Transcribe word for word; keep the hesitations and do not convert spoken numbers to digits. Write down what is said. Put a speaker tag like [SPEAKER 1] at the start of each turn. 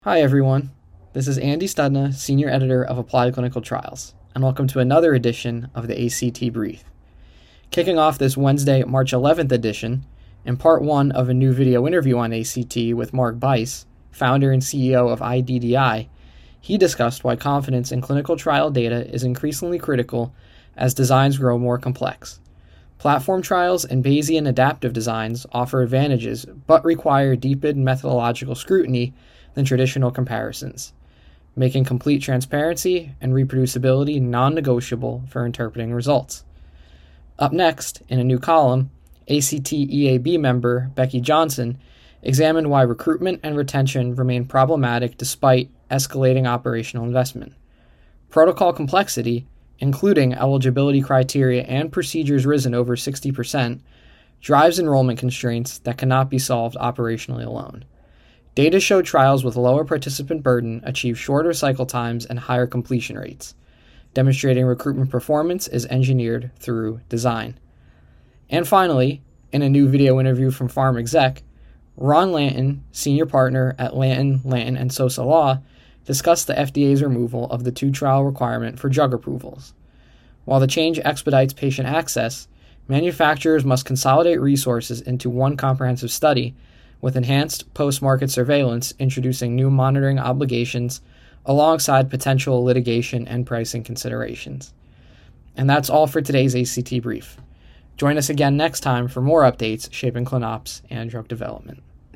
[SPEAKER 1] Hi everyone, this is Andy Studna, Senior Editor of Applied Clinical Trials, and welcome to another edition of the A C T Brief. Kicking off this Wednesday, March eleventh edition, in part one of a new video interview on A C T with Mark Buice, founder and C E O of I D D I, he discussed why confidence in clinical trial data is increasingly critical as designs grow more complex. Platform trials and Bayesian adaptive designs offer advantages but require deepened methodological scrutiny than traditional comparisons, making complete transparency and reproducibility non-negotiable for interpreting results. Up next, in a new column, A C T E A B member Becky Johnson examined why recruitment and retention remain problematic despite escalating operational investment. Protocol complexity, including eligibility criteria and procedures risen over sixty percent, drives enrollment constraints that cannot be solved operationally alone. Data show trials with lower participant burden achieve shorter cycle times and higher completion rates, demonstrating recruitment performance is engineered through design. And finally, in a new video interview from PharmExec, Ron Lanton, senior partner at Lanton, Lanton and Sosa Law, discussed the F D A's removal of the two-trial requirement for drug approvals. While the change expedites patient access, manufacturers must consolidate resources into one comprehensive study, with enhanced post-market surveillance introducing new monitoring obligations alongside potential litigation and pricing considerations. And that's all for today's A C T Brief. Join us again next time for more updates shaping ClinOps and drug development.